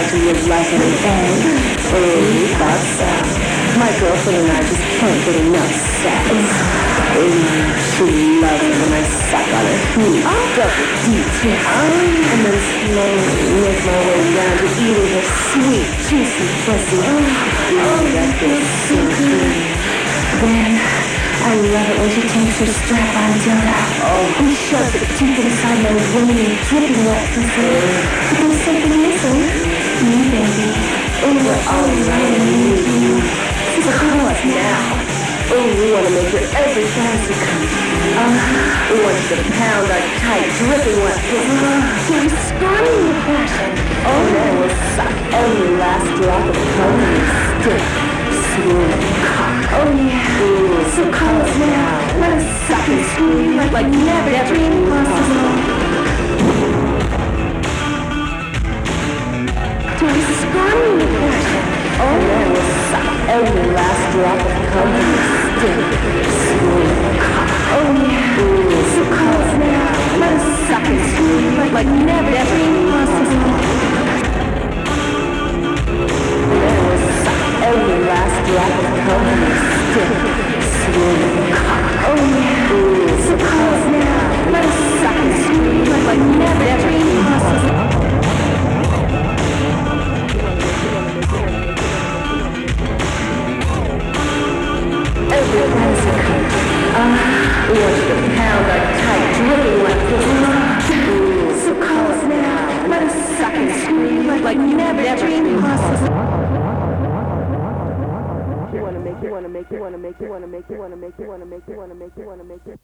to live life in an egg. Oh, that's sad. My girlfriend and I just can't get enough sex. She loves it when I suck on her feet, double deep, and then slowly make my way down to eating her sweet, juicy pussy. Oh, that feels so good. Then I love it when she takes her strap-on dildo and shoves it deep inside my veiny, dripping wet pussy. But there's something missing. You, baby. Oh, we're all alone in you. So call us now. Oh, we want to make your every fantasy come true. We want you to pound our tight, dripping wet pussy till we scream with passion. Oh, then we'll suck every last drop of cocaine stick. Smooth cock. Oh, yeah. Ooh, so call us now. Let us suck and scream like never dreamed possible. Till we scream with passion. Oh, then we'll suck every last drop of cocaine stick. Smooth cock. Oh, yeah. Ooh, so call us now. Let us suck and scream like never dreamed possible. Every last drop of cocaine stick, smooth cock. Oh yeah, ooh, so call us now. Let us suck and scream like never dreamed possible. Every fantasy come. We want you to pound our tight, dripping wet pussy. Ooh, so call us now. Let us suck and scream like never dreamed possible. You wanna make it.